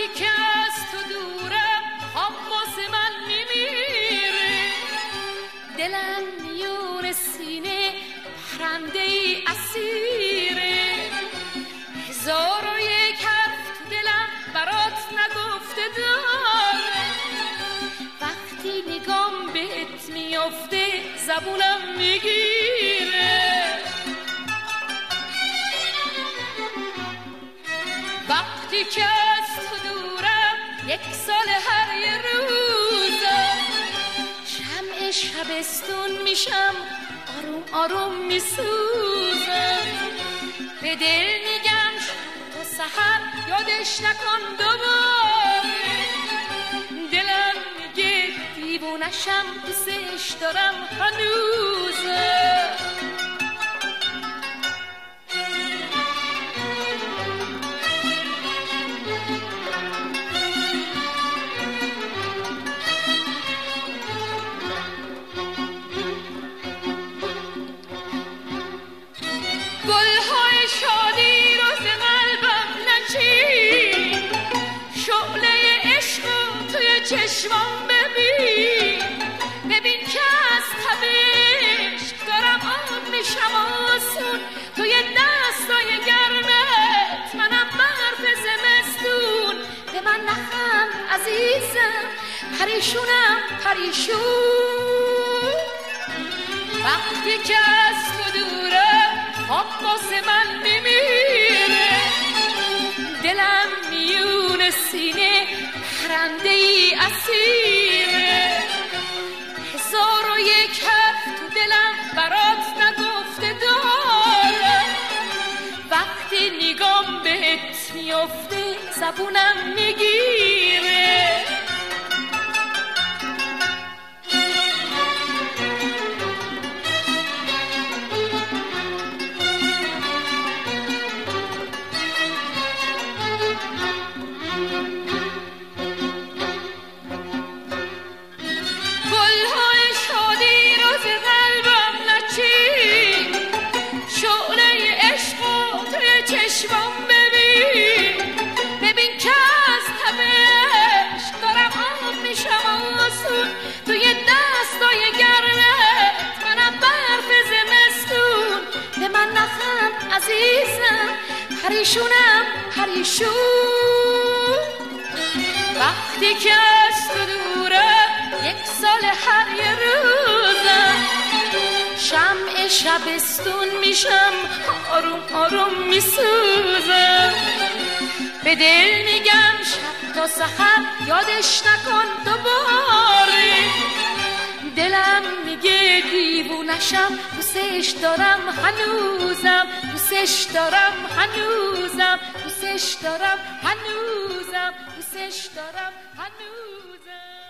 که از تو دورم خواب واسه من میمیره، دلم میون سینه پرنده ای اسیره، 1001 حرف تو دلم برات نگفته داره، وقتی نگام بهت میافته زبونم میگیره، وقتی که از تو دورم 1 سال هر یه روزم، شمع شبستون میشم آروم آروم میسوزم، به دل میگم شب تا سحر یادش نکن دوباره، دلم میگه دیوونشم دوستش دارم هنوزم. گلهای شادی رو ز قلبم نچین، شعله عشق رو توی چشمام ببین، ببین که از تبش دارم آب میشم آسون، توی دستای گرمت منم برف زمستون، به من نخند عزیزم پریشونم پریشون، وقتی که از تو دورم خواب واسه من میمیره، دلم میون سینه پرنده ای اسیره، 1001 حرف تو دلم برات نگفته دارم، وقتی نگام بهت میافته زبونم میگیره، چشمام ببین، ببین که از تبش دارم آب میشم آسون، توی دستای گرمت منم برف زمستون، به من نخند عزیزم پریشونم پریشون، وقتی که از تو دورم 1 سال هر یه روزم، شمع شبستون میشم آروم آروم میسوزم، به دل میگم شب تا سحر یادش نکن دوباره، دلم میگه دیوونشم دوستش دارم هنوزم، دوستش دارم هنوزم، دوستش دارم هنوزم، دوستش دارم هنوزم.